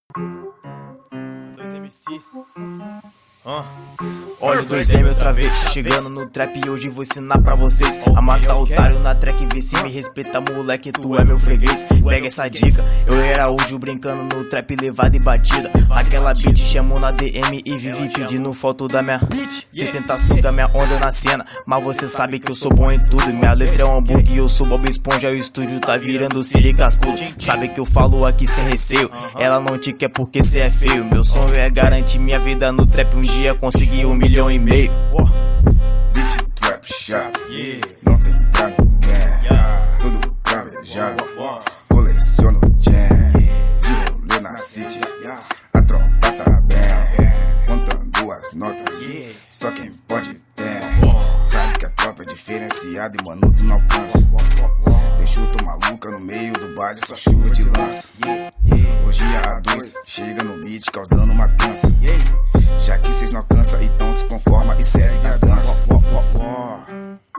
Dois MCs. Olha o 2M outra vez, chegando no trap e hoje vou ensinar pra vocês a matar otário na track. Vê se me respeita, moleque, tu é meu freguês. Pega essa dica, eu era hoje brincando no trap, levada e batida. Aquela beat chamou na DM e vive pedindo foto da minha. Cê tenta sugar minha onda na cena, mas você sabe que eu sou bom em tudo. Minha letra é um hambúrguer e eu sou Bob Esponja. O estúdio tá virando Siri Cascudo. Sabe que eu falo aqui sem receio, ela não te quer porque cê é feio. Meu sonho é garantir minha vida no trap, um dia conseguir 1,5 milhão. Beat trap chato, não tem pra ninguém. Tudo cravejado, coleciono jams. De rolê na city, a tropa tá bem. Contando as notas, só quem pode tem. Sabe que a tropa é diferenciada e mano tu não alcança. Deixa tu maluca no meio do baile, só chuva de lança. Hoje a A2 chega no beat causando uma cansa. Já que cês não alcançam, então se conforma e segue a dança.